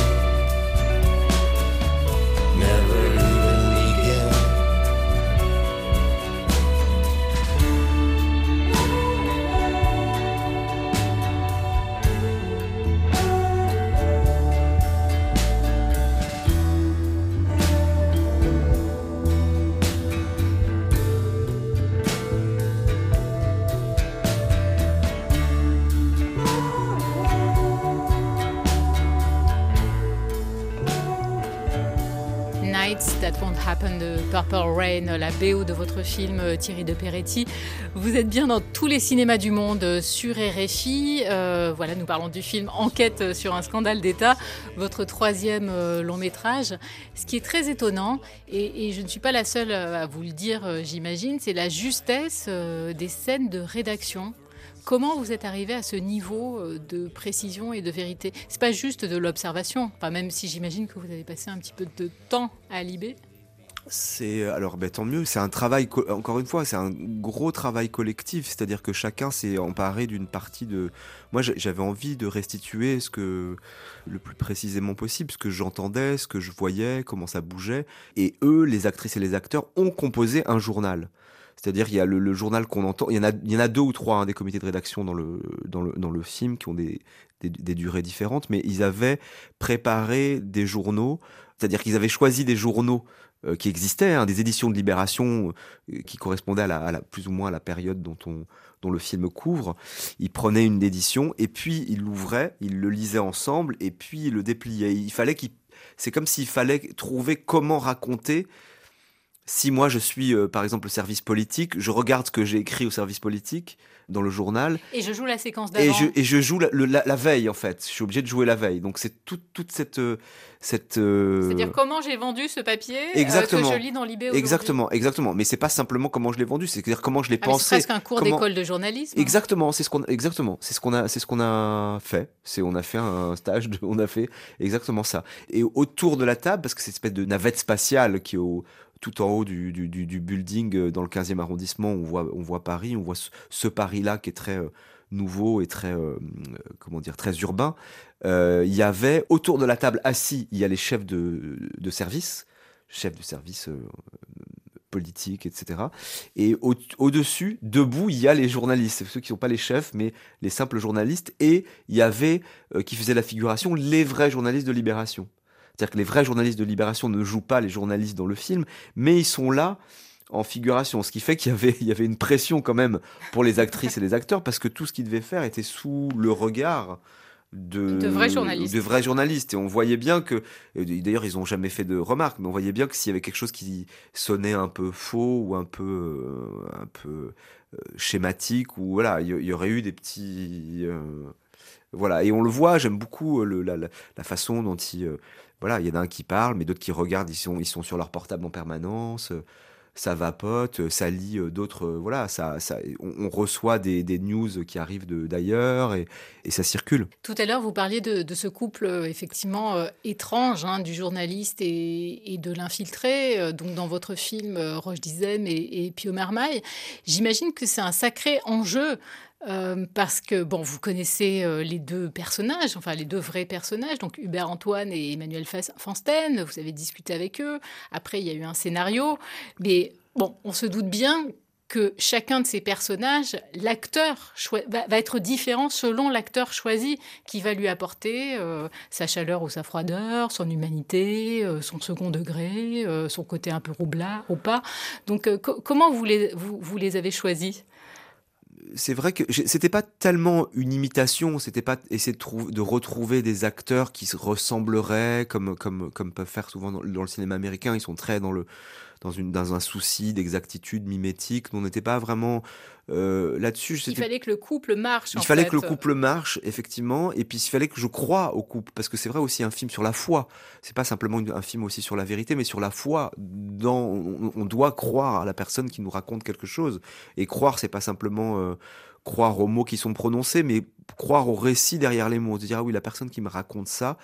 never even begin. Nights That Won't Happen de Purple Rain, la B O de votre film Thierry de Peretti. Vous êtes bien dans tous les cinémas du monde sur R F I. Euh, voilà, nous parlons du film Enquête sur un scandale d'État, votre troisième euh, long métrage. Ce qui est très étonnant, et, et je ne suis pas la seule à vous le dire, euh, j'imagine, c'est la justesse euh, des scènes de rédaction. Comment vous êtes arrivé à ce niveau de précision et de vérité ? C'est pas juste de l'observation, enfin, même si j'imagine que vous avez passé un petit peu de temps à Libé. C'est alors ben, tant mieux, c'est un travail, encore une fois, c'est un gros travail collectif, c'est-à-dire que chacun s'est emparé d'une partie de... Moi j'avais envie de restituer ce que, le plus précisément possible, ce que j'entendais, ce que je voyais, comment ça bougeait, et eux, les actrices et les acteurs, ont composé un journal. C'est-à-dire il y a le, le journal qu'on entend, il y en a, il y en a deux ou trois hein, des comités de rédaction dans le, dans le, dans le film qui ont des, des, des durées différentes, mais ils avaient préparé des journaux, c'est-à-dire qu'ils avaient choisi des journaux euh, qui existaient, hein, des éditions de Libération euh, qui correspondaient à la, à la, plus ou moins à la période dont, on, dont le film couvre. Ils prenaient une édition et puis ils l'ouvraient, ils le lisaient ensemble et puis ils le dépliaient. Il fallait qu'ils, c'est comme s'il fallait trouver comment raconter. Si moi je suis euh, par exemple le service politique, je regarde ce que j'ai écrit au service politique dans le journal. Et je joue la séquence d'avant. Et je, et je joue la, le, la, la veille en fait. Je suis obligé de jouer la veille. Donc c'est toute toute cette cette. Euh... C'est-à-dire comment j'ai vendu ce papier exactement. Euh, que je lis dans Libé aujourd'hui. Exactement, exactement. Mais c'est pas simplement comment je l'ai vendu, c'est-à-dire comment je l'ai ah, pensé. C'est presque un cours comment... d'école de journalisme. Exactement, c'est ce qu'on exactement, c'est ce qu'on a, c'est ce qu'on a fait. C'est on a fait un stage, de, on a fait exactement ça. Et autour de la table, parce que c'est une espèce de navette spatiale qui est au tout en haut du, du, du, du building dans le quinzième arrondissement, on voit, on voit Paris, on voit ce, ce Paris-là qui est très euh, nouveau et très, euh, comment dire, très urbain. Euh, il y avait, autour de la table assis, il y a les chefs de, de service, chefs de service euh, politique, et cetera. Et au, au-dessus, debout, il y a les journalistes, ceux qui ne sont pas les chefs, mais les simples journalistes. Et il y avait, euh, qui faisaient la figuration, les vrais journalistes de Libération. C'est-à-dire que les vrais journalistes de Libération ne jouent pas les journalistes dans le film, mais ils sont là en figuration. Ce qui fait qu'il y avait, il y avait une pression quand même pour les actrices et les acteurs, parce que tout ce qu'ils devaient faire était sous le regard de, de vrais journalistes. De vrais journalistes. Et on voyait bien que, d'ailleurs ils n'ont jamais fait de remarques, mais on voyait bien que s'il y avait quelque chose qui sonnait un peu faux ou un peu, euh, un peu euh, schématique, ou voilà, il y, y aurait eu des petits... Euh, voilà, et on le voit, j'aime beaucoup le, la, la, la façon dont ils... Euh, voilà, il y en a un qui parle, mais d'autres qui regardent, ils sont, ils sont sur leur portable en permanence, euh, ça vapote, euh, ça lit euh, d'autres... Euh, voilà, ça, ça, on, on reçoit des, des news qui arrivent de, d'ailleurs et, et ça circule. Tout à l'heure, vous parliez de, de ce couple euh, effectivement euh, étrange, hein, du journaliste et, et de l'infiltré, euh, donc dans votre film euh, Roche Dizem et, et Pio Marmaille. J'imagine que c'est un sacré enjeu. Euh, parce que, bon, vous connaissez euh, les deux personnages, enfin les deux vrais personnages, donc Hubert Antoine et Emmanuel Fansten, vous avez discuté avec eux, après il y a eu un scénario, mais bon, on se doute bien que chacun de ces personnages, l'acteur choi- va, va être différent selon l'acteur choisi, qui va lui apporter euh, sa chaleur ou sa froideur, son humanité, euh, son second degré, euh, son côté un peu roublard ou pas. Donc euh, co- comment vous les, vous, vous les avez choisis ? C'est vrai que c'était pas tellement une imitation, c'était pas essayer de, trou- de retrouver des acteurs qui se ressembleraient comme comme comme peuvent faire souvent dans, dans le cinéma américain. Ils sont très dans le dans une dans un souci d'exactitude mimétique. Nous, on n'était pas vraiment euh, là-dessus. Il fallait que le couple marche. Il en fallait fait. que le couple marche, effectivement, et puis il fallait que je croie au couple, parce que c'est vrai aussi un film sur la foi. C'est pas simplement une, un film aussi sur la vérité, mais sur la foi. Dans, on, on doit croire à la personne qui nous raconte quelque chose, et croire, c'est pas simplement euh, croire aux mots qui sont prononcés, mais croire au récit derrière les mots. De dire ah oui, la personne qui me raconte ça.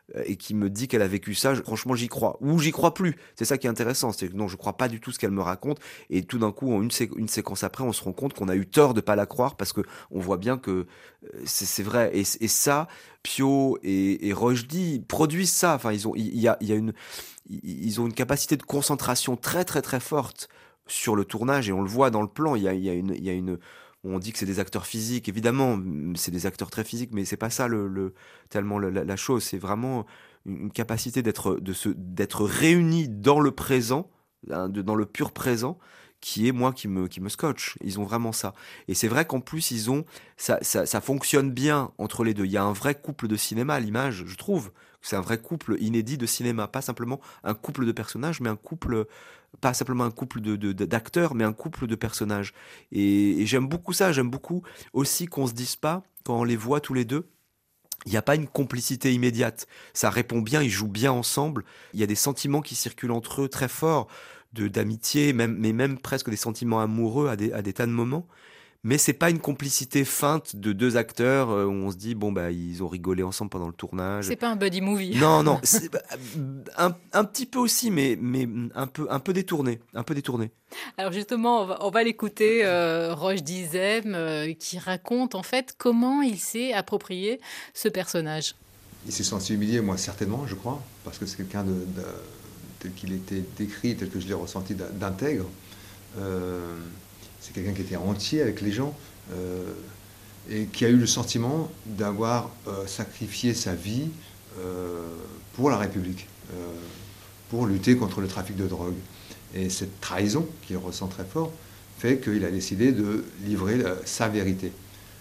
et qui me dit qu'elle a vécu ça, je, franchement j'y crois. Ou j'y crois plus. C'est ça qui est intéressant. C'est que non, je crois pas du tout ce qu'elle me raconte. Et tout d'un coup, en une, sé- une séquence après, on se rend compte qu'on a eu tort de pas la croire parce que on voit bien que c'est, c'est vrai. Et, et ça, Pio et, et Rochdy produisent ça. Enfin, ils ont, il y a, il y a une, ils ont une capacité de concentration très très très forte sur le tournage et on le voit dans le plan. Il y a, il y a une, il y a une on dit que c'est des acteurs physiques, évidemment, c'est des acteurs très physiques, mais c'est pas ça le, le tellement le, la, la chose. C'est vraiment une capacité d'être, de se, d'être réunis dans le présent, hein, de, dans le pur présent, qui est moi qui me, qui me scotche. Ils ont vraiment ça. Et c'est vrai qu'en plus, ils ont, ça, ça, ça fonctionne bien entre les deux. Il y a un vrai couple de cinéma à l'image, je trouve. C'est un vrai couple inédit de cinéma, pas simplement un couple de personnages, mais un couple, pas simplement un couple de, de, d'acteurs, mais un couple de personnages. Et, et j'aime beaucoup ça, j'aime beaucoup aussi qu'on se dise pas, quand on les voit tous les deux, il n'y a pas une complicité immédiate. Ça répond bien, ils jouent bien ensemble. Il y a des sentiments qui circulent entre eux très forts, de, d'amitié, même, mais même presque des sentiments amoureux à des, à des tas de moments. Mais c'est pas une complicité feinte de deux acteurs euh, où on se dit bon bah ils ont rigolé ensemble pendant le tournage. C'est pas un buddy movie. Non non, c'est un, un petit peu aussi, mais mais un peu un peu détourné, un peu détourné. Alors justement, on va, on va l'écouter, euh, Rochdy Zem, euh, qui raconte en fait comment il s'est approprié ce personnage. Il s'est senti humilié, moi certainement, je crois, parce que c'est quelqu'un de, de tel qu'il était décrit, tel que je l'ai ressenti, d'intègre. Euh, C'est quelqu'un qui était entier avec les gens euh, et qui a eu le sentiment d'avoir euh, sacrifié sa vie euh, pour la République, euh, pour lutter contre le trafic de drogue. Et cette trahison qu'il ressent très fort fait qu'il a décidé de livrer euh, sa vérité.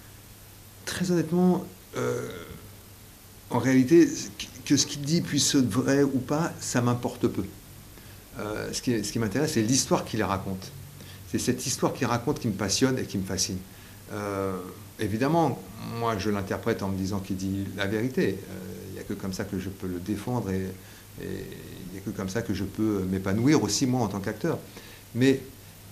Très honnêtement, euh, en réalité, que ce qu'il dit puisse être vrai ou pas, ça m'importe peu. Euh, ce qui, ce qui m'intéresse, c'est l'histoire qu'il raconte. C'est cette histoire qu'il raconte qui me passionne et qui me fascine. Euh, évidemment, moi, je l'interprète en me disant qu'il dit la vérité. Il n'y a que comme ça que je peux le défendre et il n'y a que comme ça que je peux m'épanouir aussi, moi, en tant qu'acteur. Mais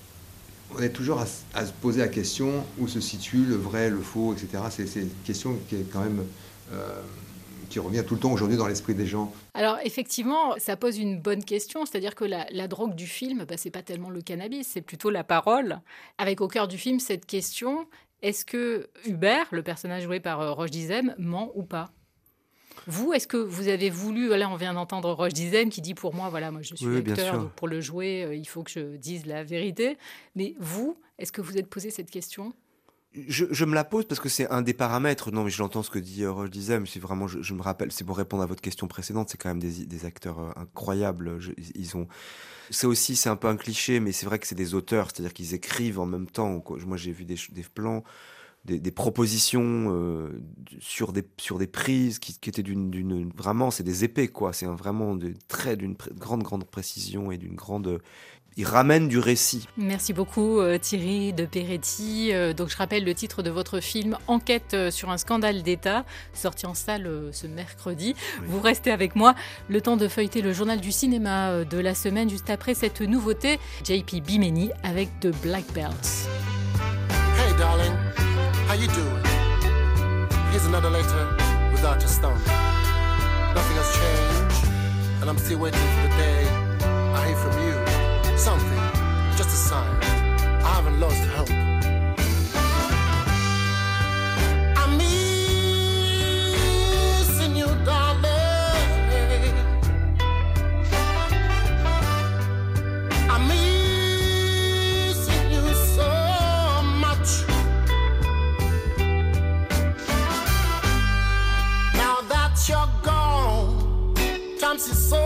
on est toujours à, à se poser la question où se situe le vrai, le faux, et cetera. C'est, c'est une question qui est quand même... Euh, qui revient tout le temps aujourd'hui dans l'esprit des gens. Alors effectivement, ça pose une bonne question, c'est-à-dire que la, la drogue du film, bah, c'est pas tellement le cannabis, c'est plutôt la parole. Avec au cœur du film cette question, est-ce que Hubert, le personnage joué par euh, Rochdy Zem, ment ou pas ? Vous, est-ce que vous avez voulu, là on vient d'entendre Rochdy Zem qui dit pour moi, voilà, moi je suis oui, acteur, donc pour le jouer, euh, il faut que je dise la vérité. Mais vous, est-ce que vous êtes posé cette question ? Je, je me la pose parce que c'est un des paramètres. Non, mais je l'entends ce que dit euh, Rochdy Zem. C'est vraiment, je, je me rappelle, c'est pour répondre à votre question précédente. C'est quand même des, des acteurs euh, incroyables. Je, ils ont, c'est aussi, c'est un peu un cliché, mais c'est vrai que c'est des auteurs, c'est-à-dire qu'ils écrivent en même temps. Moi, j'ai vu des, des plans, des, des propositions euh, sur des sur des prises qui, qui étaient d'une, d'une, vraiment, c'est des épées quoi. C'est un, vraiment des traits d'une pré- grande grande précision et d'une grande il ramène du récit. Merci beaucoup euh, Thierry de Peretti. Euh, donc je rappelle le titre de votre film Enquête sur un scandale d'État, sorti en salle euh, ce mercredi. Oui. Vous restez avec moi le temps de feuilleter le journal du cinéma euh, de la semaine juste après cette nouveauté, J P Bimeni avec The Black Belts. Hey darling, how you doing? Here's another letter without a stump. Nothing has changed and I'm still waiting for the day I hear from you. Something, just a sign. I haven't lost hope. I'm missing you, darling. I'm missing you so much. Now that you're gone, time is so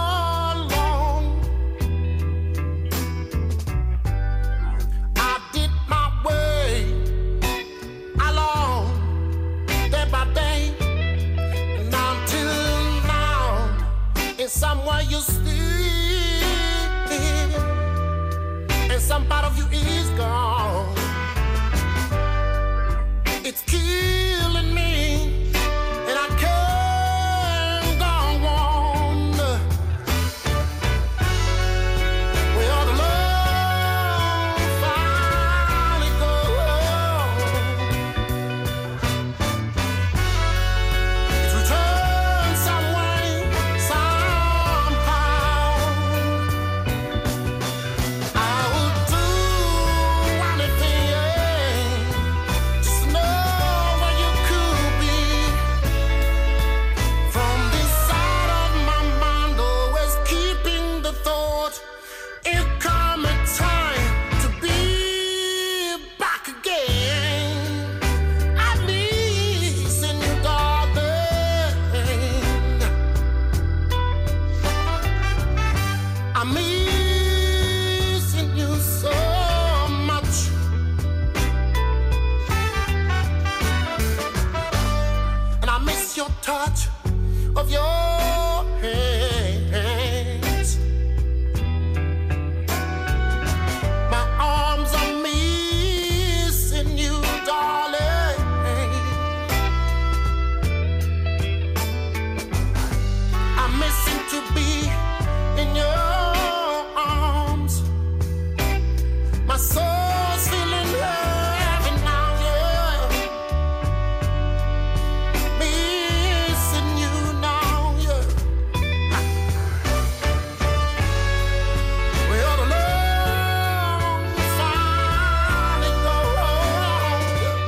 somewhere you sleep, and some part of you is gone. It's killing me, and I can't go on. Where all the love finally goes, it's returned somewhere. the touch of your hands. My arms are missing you, darling. I'm missing to be in your arms. My soul's feeling heavy now, yeah. Missing you now, yeah. Well, the love finally go home, yeah.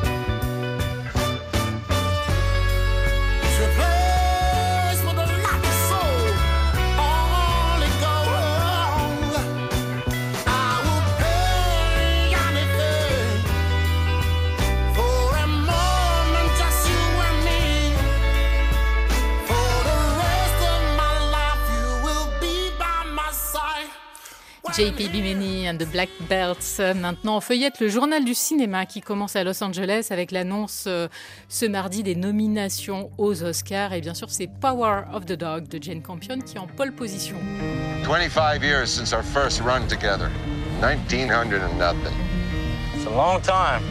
It's replaced with a lack of soul. Only go home. I will pay anything for a moment, just you and me. For the rest of my life, you will be by my side. J P Bimini and the Blackbirds. Maintenant, on feuillette le journal du cinéma qui commence à Los Angeles avec l'annonce euh, ce mardi des nominations aux Oscars. Et bien sûr, c'est Power of the Dog de Jane Campion qui est en pole position. twenty-five years since our first run together. nineteen hundred and nothing. It's a long time.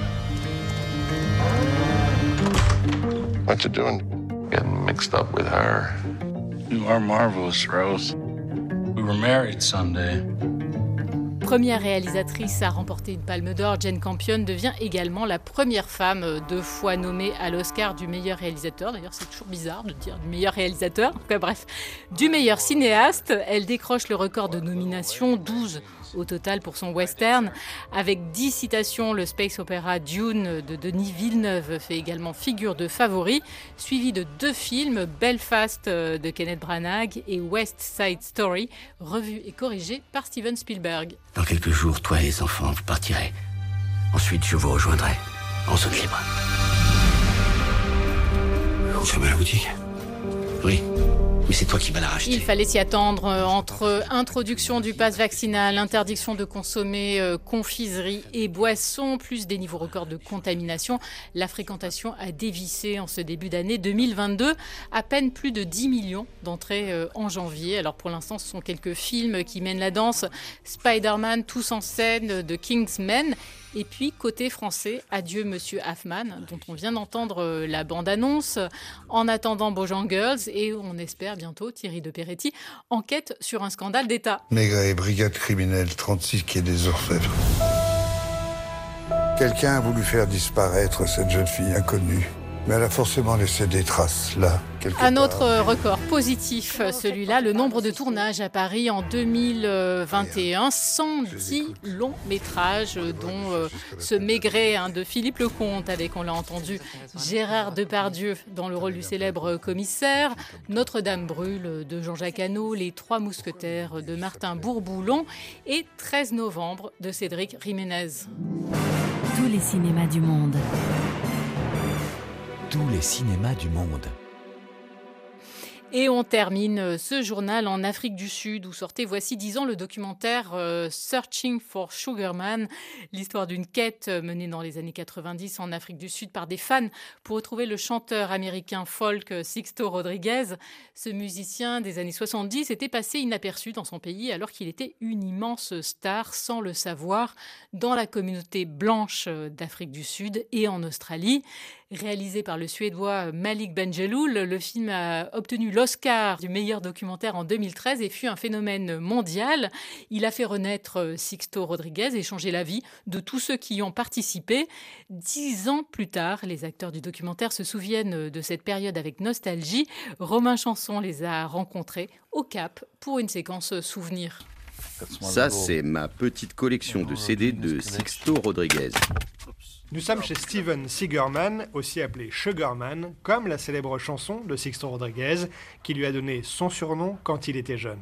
What you doing? Getting mixed up with her. You are marvelous, Rose. We were married Sunday. Première réalisatrice à remporter une Palme d'Or, Jane Campion devient également la première femme deux fois nommée à l'Oscar du meilleur réalisateur. D'ailleurs, c'est toujours bizarre de dire du meilleur réalisateur. Enfin, bref, du meilleur cinéaste. Elle décroche le record de nominations, douze au total pour son western. Avec dix citations, le space opéra Dune de Denis Villeneuve fait également figure de favori, suivi de deux films, Belfast de Kenneth Branagh et West Side Story, revu et corrigé par Steven Spielberg. Dans quelques jours, toi et les enfants, vous partirez. Ensuite, je vous rejoindrai en zone libre. Vous fermez la boutique? Oui. Mais c'est toi qui vas la racheter. Il fallait s'y attendre. Entre introduction du pass vaccinal, interdiction de consommer euh, confiserie et boissons, plus des niveaux records de contamination, la fréquentation a dévissé en ce début d'année deux mille vingt-deux. À peine plus de dix millions d'entrées euh, en janvier. Alors pour l'instant, ce sont quelques films qui mènent la danse. Spider-Man, Tous en scène de Kingsman. Et puis, côté français, adieu Monsieur Hoffman, dont on vient d'entendre la bande-annonce. En attendant Bojangles, et on espère bientôt Thierry de Peretti, enquête sur un scandale d'État. Maigret, brigade criminelle trente-six quai des Orfèvres. Quelqu'un a voulu faire disparaître cette jeune fille inconnue. Mais elle a forcément laissé des traces, là, quelque part. Un autre record positif, celui-là, le nombre de tournages à Paris en deux mille vingt et un, cent dix longs métrages, dont euh, ce Maigret hein, de Philippe Lecomte, avec, on l'a entendu, Gérard Depardieu dans le rôle du célèbre commissaire, Notre-Dame brûle de Jean-Jacques Hano, Les Trois Mousquetaires de Martin Bourboulon et treize novembre de Cédric Jiménez. Tous les cinémas du monde. Tous les cinémas du monde. Et on termine ce journal en Afrique du Sud où sortait voici dix ans le documentaire euh, Searching for Sugar Man, l'histoire d'une quête menée dans les années quatre-vingt-dix en Afrique du Sud par des fans pour retrouver le chanteur américain folk Sixto Rodriguez. Ce musicien des années soixante-dix était passé inaperçu dans son pays alors qu'il était une immense star sans le savoir dans la communauté blanche d'Afrique du Sud et en Australie. Réalisé par le Suédois Malik Benjeloul, le film a obtenu l'Oscar du meilleur documentaire en deux mille treize et fut un phénomène mondial. Il a fait renaître Sixto Rodriguez et changé la vie de tous ceux qui y ont participé. Dix ans plus tard, les acteurs du documentaire se souviennent de cette période avec nostalgie. Romain Chanson les a rencontrés au Cap pour une séquence souvenir. Ça, c'est ma petite collection de C D de Sixto Rodriguez. Nous sommes chez Steven Seagerman, aussi appelé Sugarman, comme la célèbre chanson de Sixto Rodriguez, qui lui a donné son surnom quand il était jeune.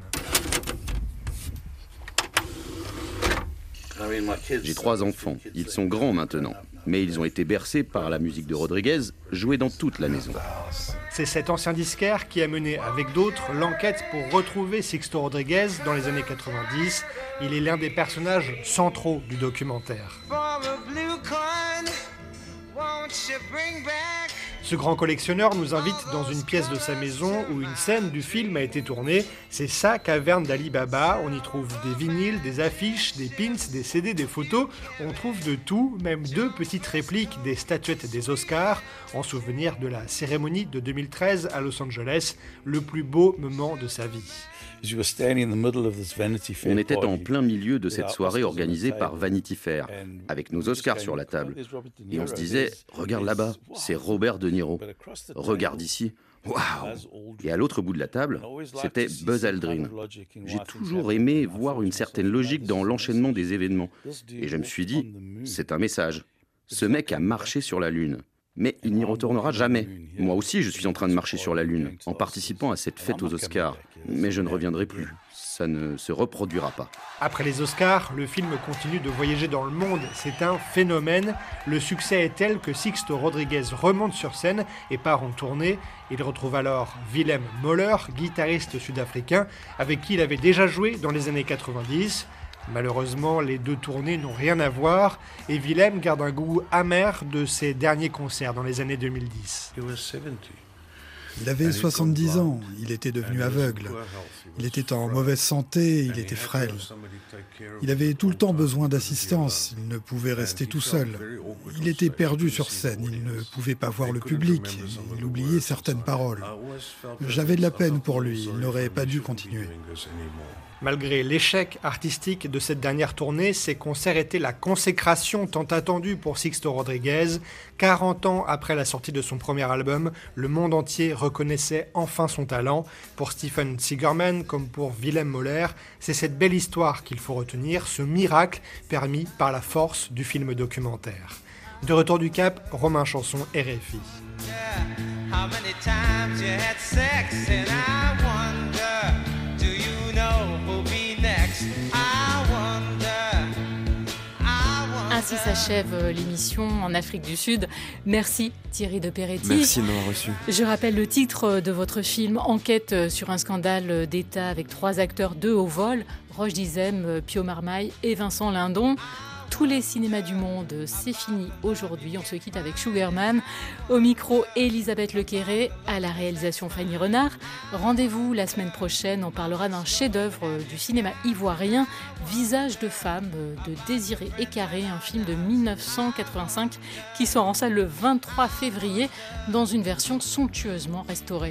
J'ai trois enfants. Ils sont grands maintenant. Mais ils ont été bercés par la musique de Rodriguez, jouée dans toute la maison. C'est cet ancien disquaire qui a mené avec d'autres l'enquête pour retrouver Sixto Rodriguez dans les années quatre-vingt-dix. Il est l'un des personnages centraux du documentaire. Ce grand collectionneur nous invite dans une pièce de sa maison où une scène du film a été tournée. C'est sa caverne d'Ali Baba. On y trouve des vinyles, des affiches, des pins, des C D, des photos. On trouve de tout, même deux petites répliques des statuettes des Oscars, en souvenir de la cérémonie de deux mille treize à Los Angeles, le plus beau moment de sa vie. On était en plein milieu de cette soirée organisée par Vanity Fair, avec nos Oscars sur la table. Et on se disait, regarde là-bas, c'est Robert De Niro. Regarde ici, waouh! Et à l'autre bout de la table, c'était Buzz Aldrin. J'ai toujours aimé voir une certaine logique dans l'enchaînement des événements. Et je me suis dit, c'est un message. Ce mec a marché sur la Lune. Mais il n'y retournera jamais. Moi aussi, je suis en train de marcher sur la Lune, en participant à cette fête aux Oscars. Mais je ne reviendrai plus. Ça ne se reproduira pas. Après les Oscars, le film continue de voyager dans le monde. C'est un phénomène. Le succès est tel que Sixto Rodriguez remonte sur scène et part en tournée. Il retrouve alors Willem Moller, guitariste sud-africain, avec qui il avait déjà joué dans les années quatre-vingt-dix. Malheureusement, les deux tournées n'ont rien à voir et Willem garde un goût amer de ses derniers concerts dans les années deux mille dix. Il avait soixante-dix ans, il était devenu aveugle. Il était en mauvaise santé, il était frêle. Il avait tout le temps besoin d'assistance, il ne pouvait rester tout seul. Il était perdu sur scène, il ne pouvait pas voir le public, il oubliait certaines paroles. J'avais de la peine pour lui, il n'aurait pas dû continuer. Malgré l'échec artistique de cette dernière tournée, ces concerts étaient la consécration tant attendue pour Sixto Rodriguez. quarante ans après la sortie de son premier album, le monde entier reconnaissait enfin son talent. Pour Stephen Seegerman, comme pour Willem Moller, c'est cette belle histoire qu'il faut retenir, ce miracle permis par la force du film documentaire. De retour du Cap, Romain Chanson, R F I. How many times you had sex and I wonder, do you know who'll be next? I wonder, I wonder. Ainsi s'achève l'émission en Afrique du Sud. Merci Thierry de Peretti. Merci de m'avoir reçu. Je rappelle le titre de votre film, Enquête sur un scandale d'État avec trois acteurs de haut vol, Roche Dizem, Pio Marmaille et Vincent Lindon. Tous les cinémas du monde, c'est fini aujourd'hui. On se quitte avec Sugarman. Au micro, Elisabeth Lequéré. À la réalisation, Fanny Renard. Rendez-vous la semaine prochaine. On parlera d'un chef-d'œuvre du cinéma ivoirien, Visage de femme, de Désiré Écaré, un film de dix-neuf cent quatre-vingt-cinq qui sort en salle le vingt-trois février dans une version somptueusement restaurée.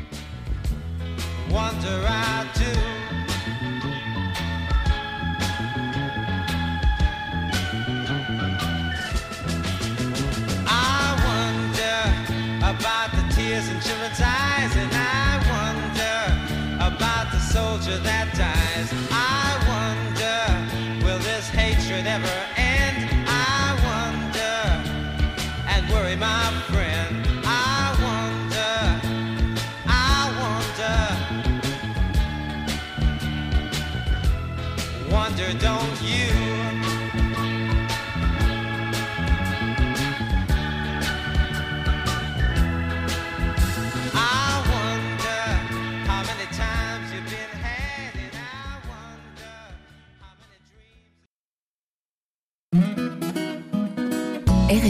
Wonder I do. About the tears in children's eyes, and I wonder about the soldier that dies. I wonder, will this hatred ever end? I wonder, and worry my friend. I wonder, I wonder, wonder don't you?